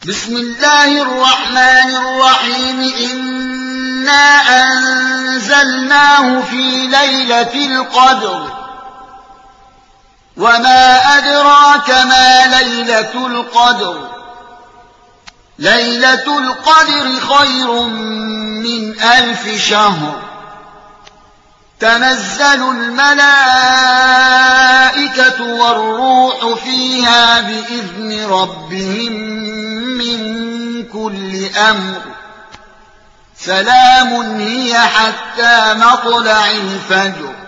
بسم الله الرحمن الرحيم إنا أنزلناه في ليلة القدر وما أدراك ما ليلة القدر ليلة القدر خير من 1000 شهر تنزل الملائكة والروح فيها بإذن ربهم من كل أمر سلام هي حتى مطلع الفجر